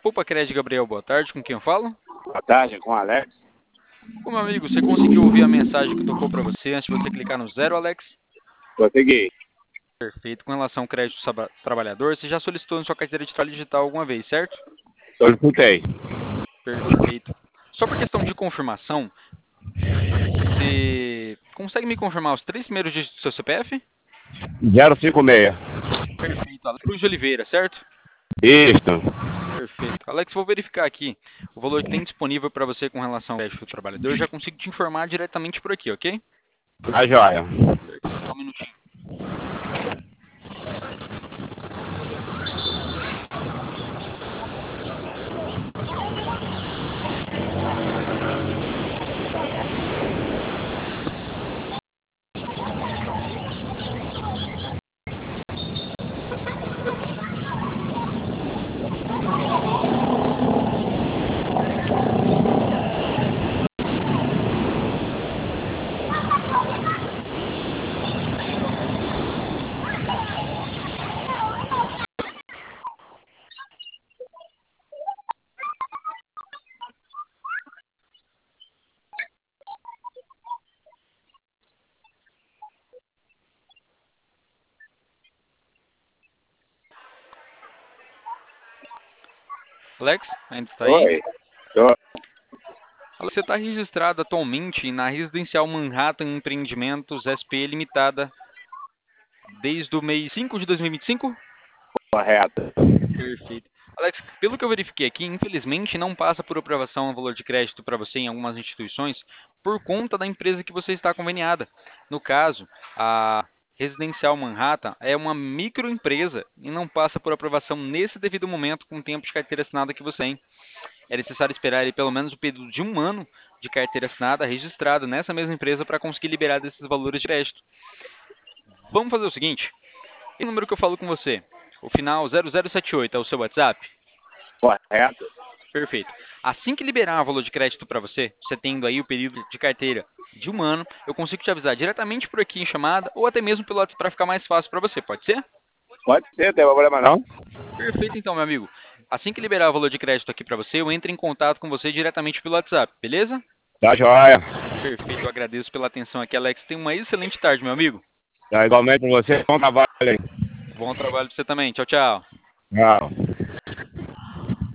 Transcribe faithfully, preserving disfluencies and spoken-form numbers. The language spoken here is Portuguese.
Poupa Crédito, Gabriel, boa tarde, com quem eu falo? Boa tarde, com o Alex. Ô, meu amigo, você conseguiu ouvir a mensagem que tocou para você antes de você clicar no zero, Alex? Consegui. Perfeito. Com relação ao crédito saba- trabalhador, você já solicitou na sua carteira de trabalho digital alguma vez, certo? Solicitei. Perfeito. Só por questão de confirmação, você consegue me confirmar os três primeiros dígitos do seu C P F? zero cinco seis. Perfeito. Alex Cruz de Oliveira, certo? Isso. Perfeito. Alex, vou verificar aqui o valor que tem disponível para você com relação ao crédito trabalhador. Eu já consigo te informar diretamente por aqui, ok? Tá joia. Perfeito. Só um minutinho. Alex, ainda está aí? Oi. Tô. Alex, você está registrado atualmente na Residencial Manhattan Empreendimentos S P Limitada desde o mês cinco de dois mil e vinte e cinco? Correto. Perfeito. Alex, pelo que eu verifiquei aqui, infelizmente não passa por aprovação o valor de crédito para você em algumas instituições por conta da empresa que você está conveniada. No caso, a Residencial Manhattan é uma microempresa e não passa por aprovação nesse devido momento com o tempo de carteira assinada que você tem. É necessário esperar aí pelo menos o período de um ano de carteira assinada registrada nessa mesma empresa para conseguir liberar desses valores de crédito. Vamos fazer o seguinte, e o número que eu falo com você, o final zero zero sete oito é o seu WhatsApp? Correto. Perfeito. Assim que liberar o valor de crédito para você, você tendo aí o período de carteira de um ano, eu consigo te avisar diretamente por aqui em chamada ou até mesmo pelo WhatsApp para ficar mais fácil para você, pode ser? Pode ser, não tem problema não. Perfeito então, meu amigo. Assim que liberar o valor de crédito aqui para você, eu entro em contato com você diretamente pelo WhatsApp, beleza? Tá joia. Perfeito, eu agradeço pela atenção aqui, Alex. Tenha uma excelente tarde, meu amigo. Tá igualmente pra você. Bom trabalho aí. Bom trabalho para você também. Tchau, tchau. Tchau.